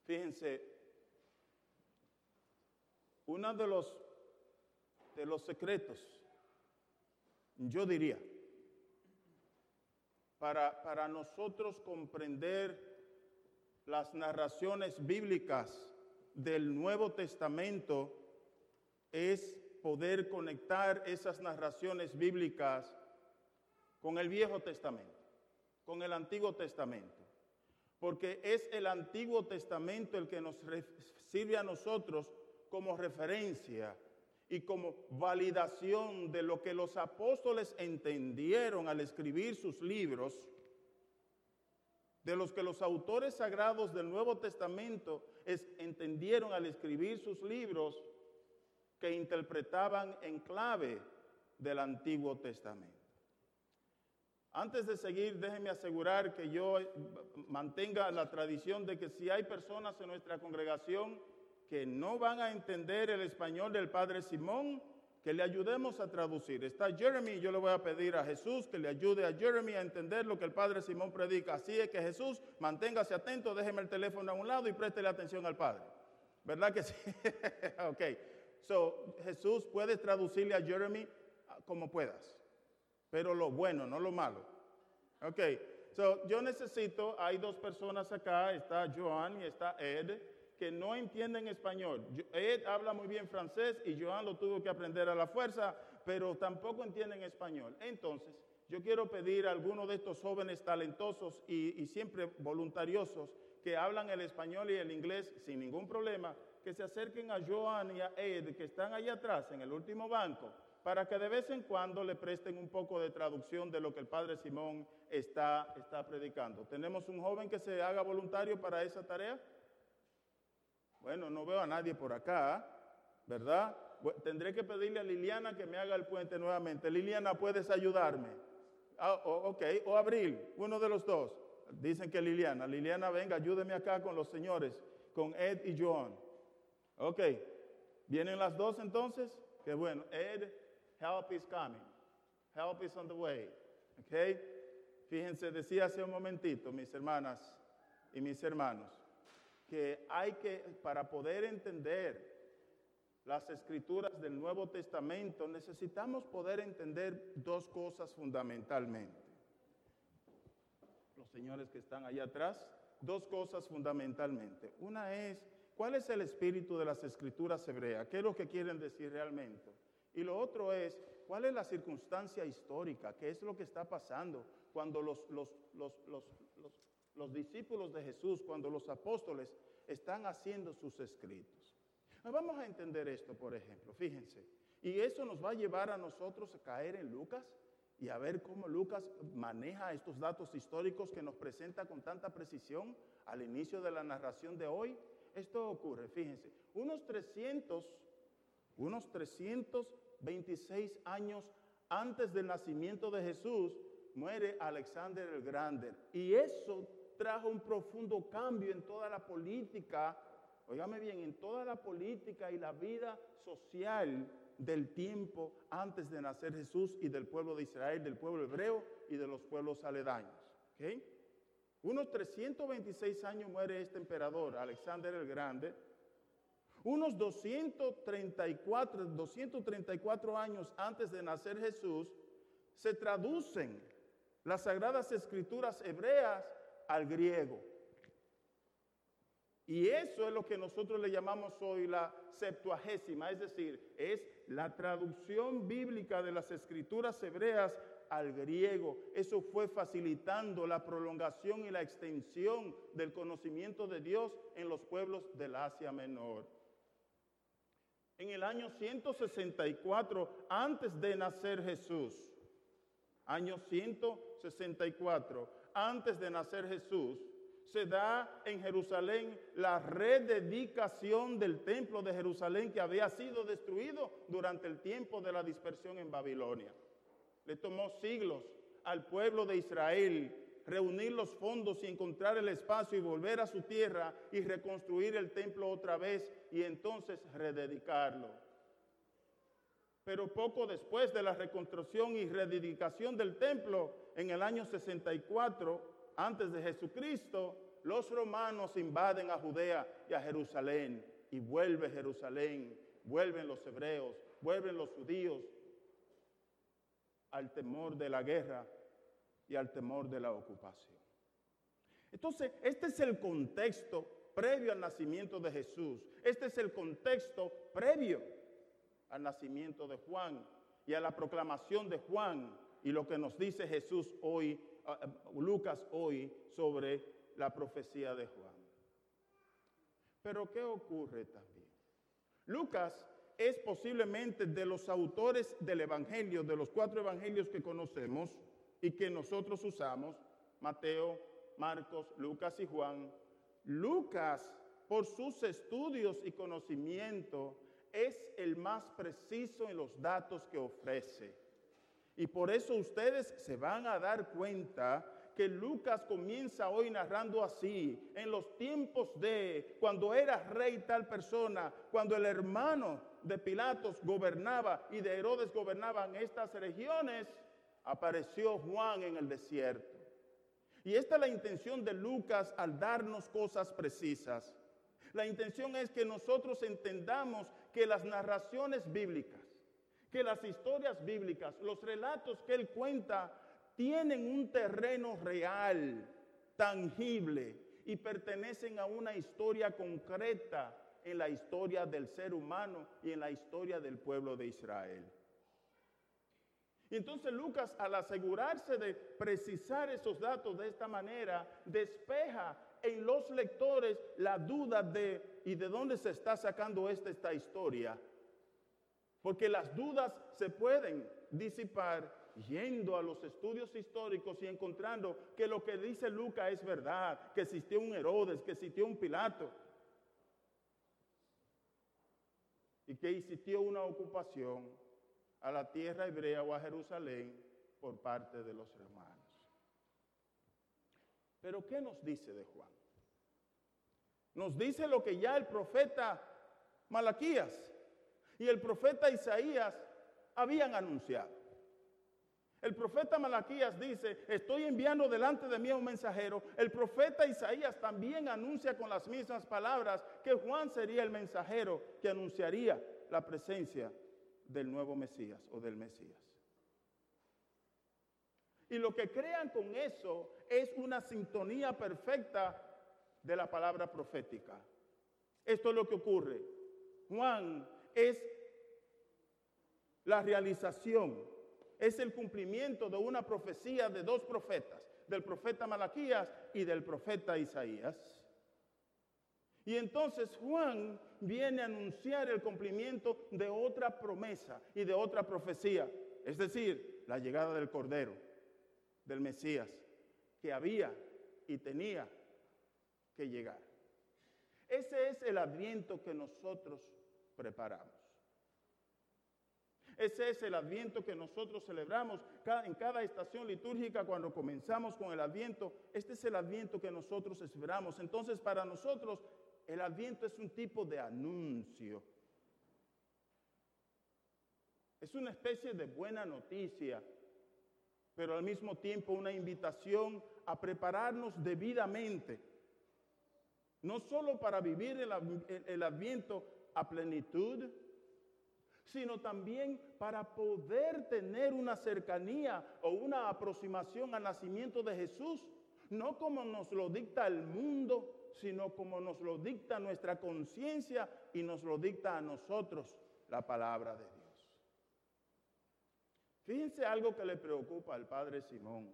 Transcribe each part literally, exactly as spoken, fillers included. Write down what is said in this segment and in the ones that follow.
Fíjense, uno de los, de los secretos, yo diría, para, para nosotros comprender las narraciones bíblicas del Nuevo Testamento es poder conectar esas narraciones bíblicas con el Viejo Testamento, con el Antiguo Testamento. Porque es el Antiguo Testamento el que nos sirve a nosotros como referencia y como validación de lo que los apóstoles entendieron al escribir sus libros, de los que los autores sagrados del Nuevo Testamento es, entendieron al escribir sus libros que interpretaban en clave del Antiguo Testamento. Antes de seguir, déjenme asegurar que yo mantenga la tradición de que si hay personas en nuestra congregación que no van a entender el español del Padre Simón, que le ayudemos a traducir. Está Jeremy, yo le voy a pedir a Jesús que le ayude a Jeremy a entender lo que el Padre Simón predica. Así es que Jesús, manténgase atento, déjeme el teléfono a un lado y préstele atención al Padre. ¿Verdad que sí? Ok. So, Jesús, puedes traducirle a Jeremy como puedas, pero lo bueno, no lo malo. Ok. So, yo necesito, hay dos personas acá, está Joan y está Ed, que no entienden español. Ed habla muy bien francés y Joan lo tuvo que aprender a la fuerza, pero tampoco entienden español. Entonces, yo quiero pedir a algunos de estos jóvenes talentosos y, y siempre voluntariosos que hablan el español y el inglés sin ningún problema, que se acerquen a Joan y a Ed, que están allá atrás en el último banco, para que de vez en cuando le presten un poco de traducción de lo que el Padre Simón está, está predicando. ¿Tenemos un joven que se haga voluntario para esa tarea? Bueno, no veo a nadie por acá, ¿verdad? Tendré que pedirle a Liliana que me haga el puente nuevamente. Liliana, ¿puedes ayudarme? Ah, oh, ok, o Abril, uno de los dos. Dicen que Liliana. Liliana, venga, ayúdeme acá con los señores, con Ed y Joan. Ok, ¿vienen las dos entonces? Qué bueno. Ed, help is coming. Help is on the way. Ok, fíjense, decía hace un momentito, mis hermanas y mis hermanos, que hay que, para poder entender las escrituras del Nuevo Testamento, necesitamos poder entender dos cosas fundamentalmente. Los señores que están allá atrás, dos cosas fundamentalmente. Una es, ¿cuál es el espíritu de las escrituras hebreas? ¿Qué es lo que quieren decir realmente? Y lo otro es, ¿cuál es la circunstancia histórica? ¿Qué es lo que está pasando cuando los, los, los, los, los Los discípulos de Jesús, cuando los apóstoles están haciendo sus escritos? Vamos a entender esto, por ejemplo, fíjense. Y eso nos va a llevar a nosotros a caer en Lucas y a ver cómo Lucas maneja estos datos históricos que nos presenta con tanta precisión al inicio de la narración de hoy. Esto ocurre, fíjense, unos trescientos, unos trescientos veintiséis años antes del nacimiento de Jesús, muere Alexander el Grande. Y eso trajo un profundo cambio en toda la política, óigame bien, en toda la política y la vida social del tiempo antes de nacer Jesús y del pueblo de Israel, del pueblo hebreo y de los pueblos aledaños. ¿Okay? Unos trescientos veintiséis años muere este emperador, Alexander el Grande. Unos doscientos treinta y cuatro, doscientos treinta y cuatro años antes de nacer Jesús, se traducen las Sagradas Escrituras hebreas al griego. Y eso es lo que nosotros le llamamos hoy la Septuagésima, es decir, es la traducción bíblica de las Escrituras hebreas al griego. Eso fue facilitando la prolongación y la extensión del conocimiento de Dios en los pueblos del Asia Menor. En el año ciento sesenta y cuatro, antes de nacer Jesús, año ciento sesenta y cuatro, antes de nacer Jesús, se da en Jerusalén la rededicación del templo de Jerusalén que había sido destruido durante el tiempo de la dispersión en Babilonia. Le tomó siglos al pueblo de Israel reunir los fondos y encontrar el espacio y volver a su tierra y reconstruir el templo otra vez y entonces rededicarlo. Pero poco después de la reconstrucción y rededicación del templo, en el año sesenta y cuatro, antes de Jesucristo, los romanos invaden a Judea y a Jerusalén, y vuelve Jerusalén, vuelven los hebreos, vuelven los judíos al temor de la guerra y al temor de la ocupación. Entonces, este es el contexto previo al nacimiento de Jesús. Este es el contexto previo al nacimiento de Juan y a la proclamación de Juan y lo que nos dice Jesús hoy, uh, Lucas hoy, sobre la profecía de Juan. Pero ¿qué ocurre también? Lucas es posiblemente de los autores del evangelio, de los cuatro evangelios que conocemos y que nosotros usamos, Mateo, Marcos, Lucas y Juan. Lucas, por sus estudios y conocimiento, es el más preciso en los datos que ofrece. Y por eso ustedes se van a dar cuenta que Lucas comienza hoy narrando así, en los tiempos de cuando era rey tal persona, cuando el hermano de Pilatos gobernaba y de Herodes gobernaban estas regiones, apareció Juan en el desierto. Y esta es la intención de Lucas al darnos cosas precisas. La intención es que nosotros entendamos que las narraciones bíblicas, que las historias bíblicas, los relatos que él cuenta, tienen un terreno real, tangible, y pertenecen a una historia concreta en la historia del ser humano y en la historia del pueblo de Israel. Y entonces Lucas, al asegurarse de precisar esos datos de esta manera, despeja en los lectores la duda de ¿y de dónde se está sacando esta, esta historia? Porque las dudas se pueden disipar yendo a los estudios históricos y encontrando que lo que dice Lucas es verdad, que existió un Herodes, que existió un Pilato y que existió una ocupación a la tierra hebrea o a Jerusalén por parte de los romanos. Pero ¿qué nos dice de Juan? Nos dice lo que ya el profeta Malaquías y el profeta Isaías habían anunciado. El profeta Malaquías dice, estoy enviando delante de mí a un mensajero. El profeta Isaías también anuncia con las mismas palabras que Juan sería el mensajero que anunciaría la presencia del nuevo Mesías o del Mesías. Y lo que crean con eso es una sintonía perfecta de la palabra profética. Esto es lo que ocurre. Juan es la realización, es el cumplimiento de una profecía de dos profetas, del profeta Malaquías y del profeta Isaías. Y entonces Juan viene a anunciar el cumplimiento de otra promesa y de otra profecía, es decir, la llegada del Cordero, del Mesías, que había y tenía que llegar. Ese es el adviento que nosotros preparamos. Ese es el adviento que nosotros celebramos en cada estación litúrgica cuando comenzamos con el adviento. Este es el adviento que nosotros esperamos. Entonces, para nosotros, el adviento es un tipo de anuncio. Es una especie de buena noticia, pero al mismo tiempo una invitación a prepararnos debidamente. No solo para vivir el, el adviento a plenitud, sino también para poder tener una cercanía o una aproximación al nacimiento de Jesús, no como nos lo dicta el mundo, sino como nos lo dicta nuestra conciencia y nos lo dicta a nosotros la palabra de Dios. Fíjense algo que le preocupa al padre Simón,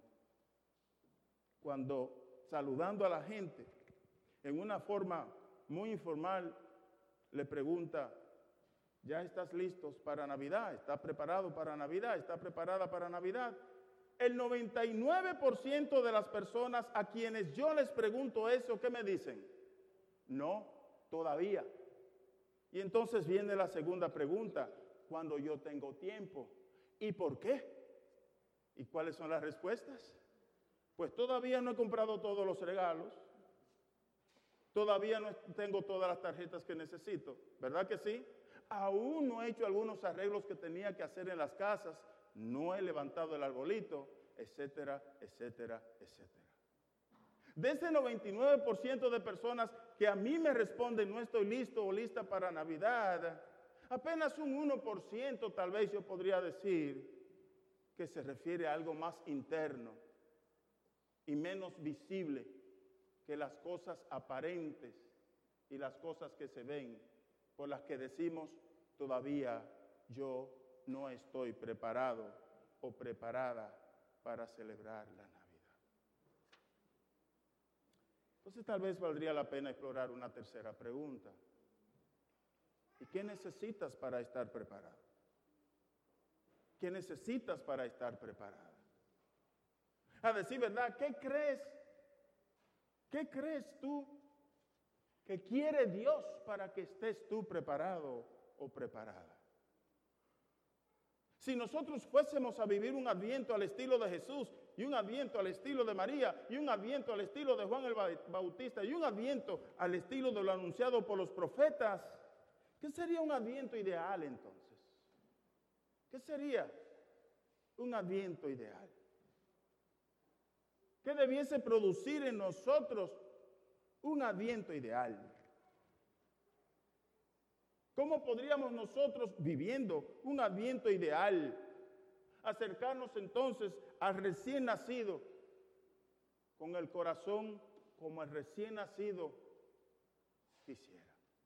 cuando saludando a la gente, en una forma muy informal, le pregunta, ¿ya estás listos para Navidad? ¿Estás preparado para Navidad? ¿Está preparada para Navidad? El noventa y nueve por ciento de las personas a quienes yo les pregunto eso, ¿qué me dicen? No, todavía. Y entonces viene la segunda pregunta, ¿cuándo yo tengo tiempo? ¿Y por qué? ¿Y cuáles son las respuestas? Pues todavía no he comprado todos los regalos. Todavía no tengo todas las tarjetas que necesito, ¿verdad que sí? Aún no he hecho algunos arreglos que tenía que hacer en las casas, no he levantado el arbolito, etcétera, etcétera, etcétera. De ese noventa y nueve por ciento de personas que a mí me responden no estoy listo o lista para Navidad, apenas un uno por ciento tal vez yo podría decir que se refiere a algo más interno y menos visible que las cosas aparentes y las cosas que se ven, por las que decimos todavía yo no estoy preparado o preparada para celebrar la Navidad. Entonces tal vez valdría la pena explorar una tercera pregunta. ¿Y qué necesitas para estar preparado? ¿Qué necesitas para estar preparada? A decir verdad, ¿qué crees? ¿Qué crees tú que quiere Dios para que estés tú preparado o preparada? Si nosotros fuésemos a vivir un adviento al estilo de Jesús, y un adviento al estilo de María, y un adviento al estilo de Juan el Bautista, y un adviento al estilo de lo anunciado por los profetas, ¿qué sería un adviento ideal entonces? ¿Qué sería un adviento ideal? ¿Qué debiese producir en nosotros un adviento ideal? ¿Cómo podríamos nosotros, viviendo un adviento ideal, acercarnos entonces al recién nacido con el corazón como el recién nacido quisiera?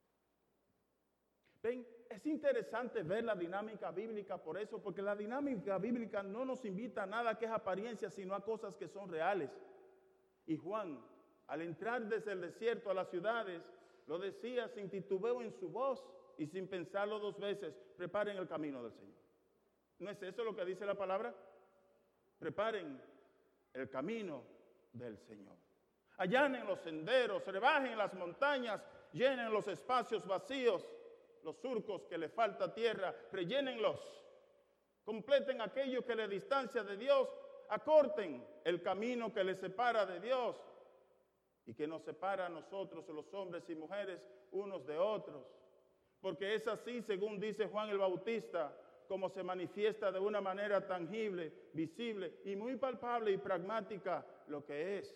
Ven, es interesante ver la dinámica bíblica por eso, porque la dinámica bíblica no nos invita a nada que es apariencia, sino a cosas que son reales. Y Juan, al entrar desde el desierto a las ciudades, lo decía sin titubeo en su voz y sin pensarlo dos veces: preparen el camino del Señor. ¿No es eso lo que dice la palabra? Preparen el camino del Señor. Allanen los senderos, rebajen las montañas, llenen los espacios vacíos, los surcos que le falta tierra, rellénenlos. Completen aquello que le distancia de Dios, acorten el camino que le separa de Dios y que nos separa a nosotros, los hombres y mujeres, unos de otros. Porque es así, según dice Juan el Bautista, como se manifiesta de una manera tangible, visible y muy palpable y pragmática lo que es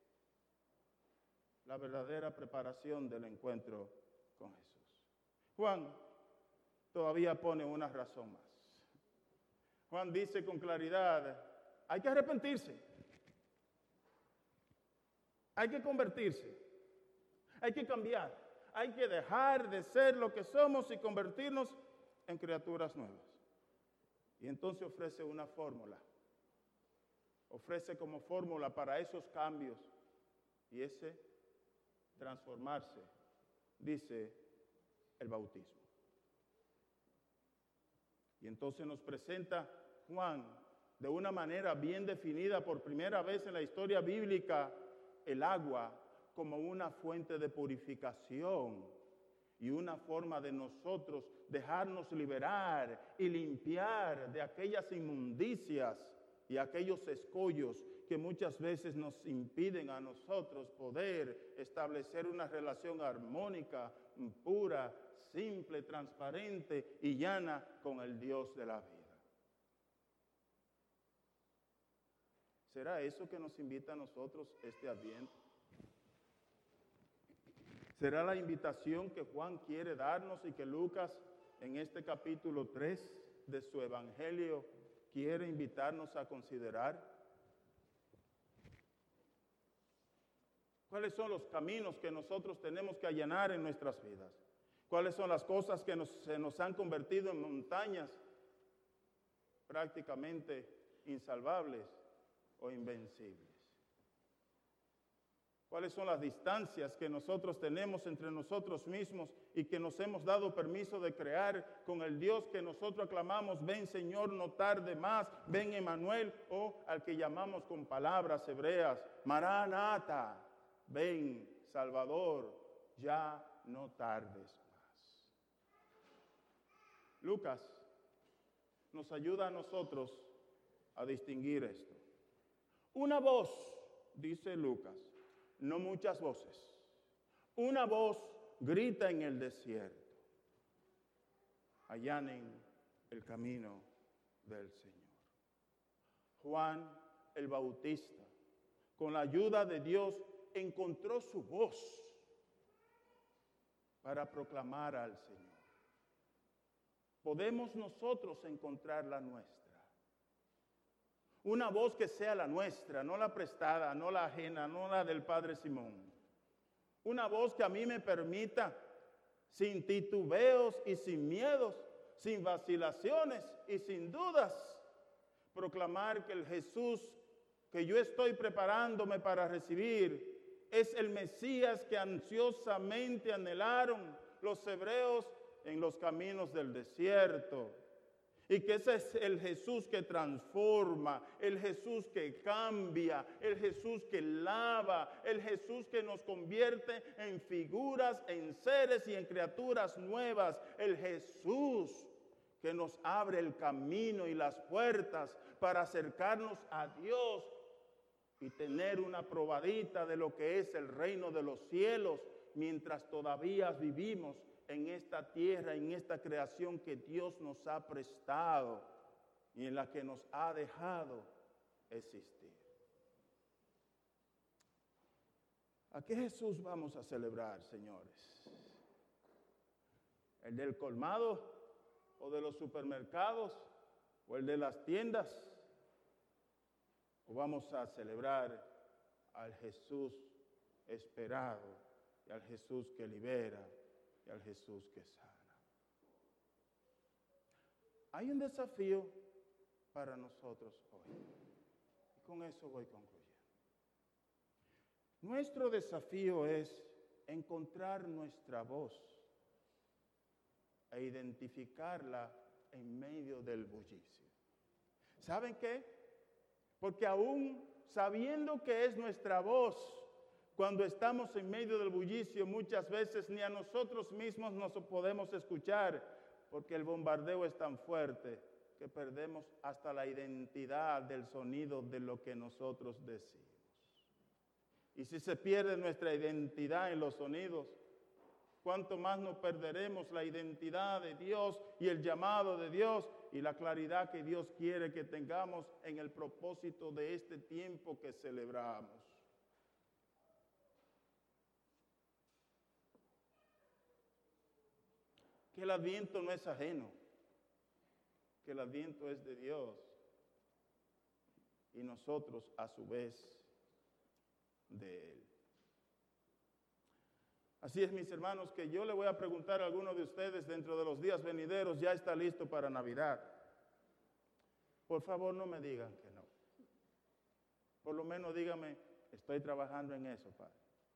la verdadera preparación del encuentro con Jesús. Juan todavía pone una razón más. Juan dice con claridad: hay que arrepentirse, hay que convertirse, hay que cambiar, hay que dejar de ser lo que somos y convertirnos en criaturas nuevas. Y entonces ofrece una fórmula, ofrece como fórmula para esos cambios y ese transformarse, dice el bautismo. Y entonces nos presenta Juan de una manera bien definida por primera vez en la historia bíblica el agua como una fuente de purificación y una forma de nosotros dejarnos liberar y limpiar de aquellas inmundicias y aquellos escollos que muchas veces nos impiden a nosotros poder establecer una relación armónica, pura, simple, transparente y llana con el Dios de la vida. ¿Será eso que nos invita a nosotros este Adviento? ¿Será la invitación que Juan quiere darnos y que Lucas en este capítulo tres de su Evangelio quiere invitarnos a considerar? ¿Cuáles son los caminos que nosotros tenemos que allanar en nuestras vidas? ¿Cuáles son las cosas que nos, se nos han convertido en montañas prácticamente insalvables o invencibles? ¿Cuáles son las distancias que nosotros tenemos entre nosotros mismos y que nos hemos dado permiso de crear con el Dios que nosotros aclamamos? Ven Señor, no tarde más, ven Emmanuel, o al que llamamos con palabras hebreas, Maranata, ven Salvador, ya no tardes más. Lucas nos ayuda a nosotros a distinguir esto. Una voz, dice Lucas, no muchas voces. Una voz grita en el desierto: allanen el camino del Señor. Juan el Bautista, con la ayuda de Dios, encontró su voz para proclamar al Señor. Podemos nosotros encontrar la nuestra. Una voz que sea la nuestra, no la prestada, no la ajena, no la del Padre Simón. Una voz que a mí me permita, sin titubeos y sin miedos, sin vacilaciones y sin dudas, proclamar que el Jesús que yo estoy preparándome para recibir es el Mesías que ansiosamente anhelaron los hebreos en los caminos del desierto. Y que ese es el Jesús que transforma, el Jesús que cambia, el Jesús que lava, el Jesús que nos convierte en figuras, en seres y en criaturas nuevas. El Jesús que nos abre el camino y las puertas para acercarnos a Dios y tener una probadita de lo que es el reino de los cielos mientras todavía vivimos en esta tierra, en esta creación que Dios nos ha prestado y en la que nos ha dejado existir. ¿A qué Jesús vamos a celebrar, señores? ¿El del colmado o de los supermercados o el de las tiendas? ¿O vamos a celebrar al Jesús esperado y al Jesús que libera y al Jesús que sana? Hay un desafío para nosotros hoy. Y con eso voy concluyendo. Nuestro desafío es encontrar nuestra voz e identificarla en medio del bullicio. ¿Saben qué? Porque aún sabiendo que es nuestra voz, cuando estamos en medio del bullicio, muchas veces ni a nosotros mismos nos podemos escuchar, porque el bombardeo es tan fuerte que perdemos hasta la identidad del sonido de lo que nosotros decimos. Y si se pierde nuestra identidad en los sonidos, cuánto más nos perderemos la identidad de Dios y el llamado de Dios y la claridad que Dios quiere que tengamos en el propósito de este tiempo que celebramos. Que el Adviento no es ajeno, que el Adviento es de Dios y nosotros a su vez de Él. Así es, mis hermanos, que yo le voy a preguntar a alguno de ustedes dentro de los días venideros, ¿ya está listo para Navidad? Por favor, no me digan que no. Por lo menos dígame, estoy trabajando en eso, Padre.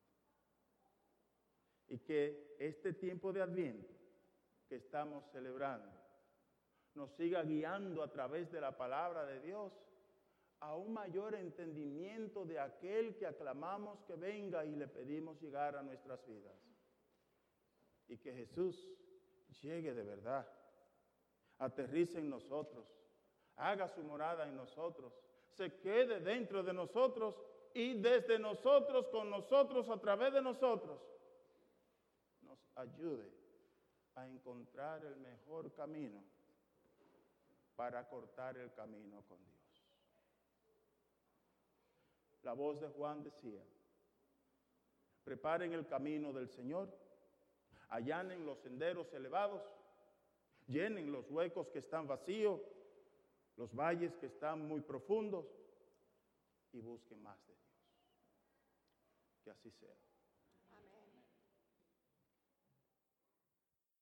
Y que este tiempo de Adviento que estamos celebrando nos siga guiando a través de la palabra de Dios a un mayor entendimiento de aquel que aclamamos que venga y le pedimos llegar a nuestras vidas. Y que Jesús llegue de verdad, aterrice en nosotros, haga su morada en nosotros, se quede dentro de nosotros y desde nosotros, con nosotros, a través de nosotros, nos ayude a encontrar el mejor camino para cortar el camino con Dios. La voz de Juan decía, preparen el camino del Señor, allanen los senderos elevados, llenen los huecos que están vacíos, los valles que están muy profundos y busquen más de Dios. Que así sea.